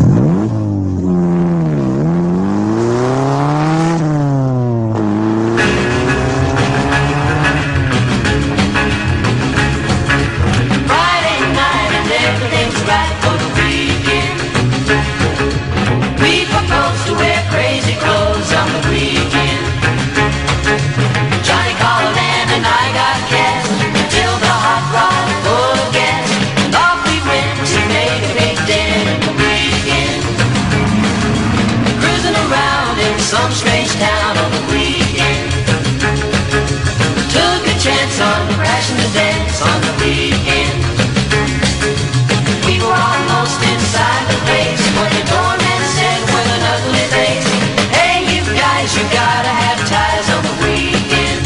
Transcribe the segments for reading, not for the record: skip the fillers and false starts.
Some strange town on the weekend. Took a chance on crashing the dance on the weekend. We were almost inside the place when the doorman said with an ugly face, "Hey, you guys, you gotta have ties on the weekend."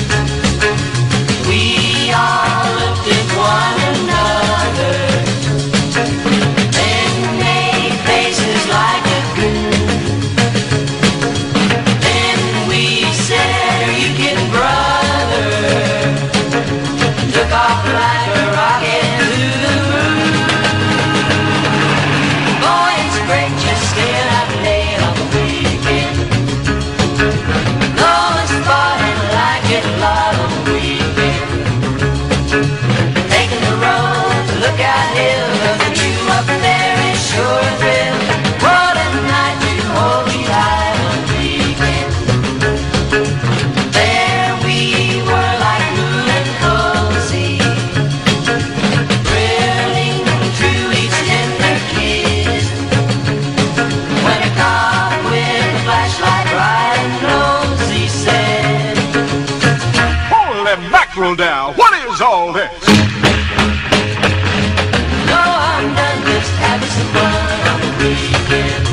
We all looked at one another, then made faces like a goon. Took off like a rocket to the moon. Boy, it's great just staying out late on the weekend. No one's partying like it a lot on the weekend. Taking the road to Lookout Hill, the view up there is sure a thrill. What a night to hold you high on the weekend. There we were like blue and cozy, thrilling through each tender kiss. When a cop with a flashlight bright and rosy said, "Holy mackerel now, what is all this?" "No, I'm done just having some fun on the weekend."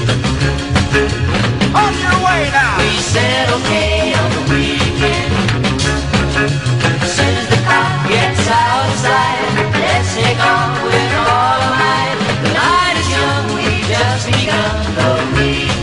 On your way now! We said okay on the weekend. As soon as the cop gets out of sight, let's take off with all our might. The night is young, we've just begun the weekend.